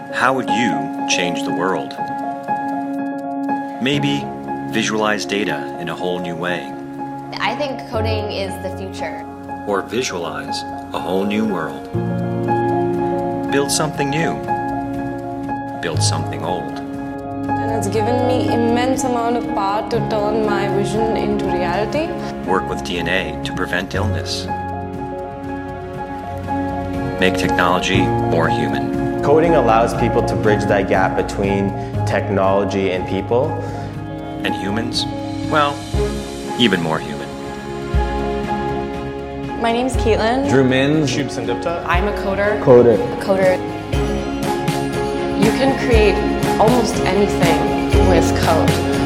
How would you change the world? Maybe visualize data in a whole new way. I think coding is the future. Or visualize a whole new world. Build something new. Build something old. And it's given me immense amount of power to turn my vision into reality. Work with DNA to prevent illness. Make technology more human. Coding allows people to bridge that gap between technology and people. And humans? Well, even more human. My name's Caitlin. Drew Mins. Shubh Sandipta. I'm a coder. Coder. A coder. You can create almost anything with code.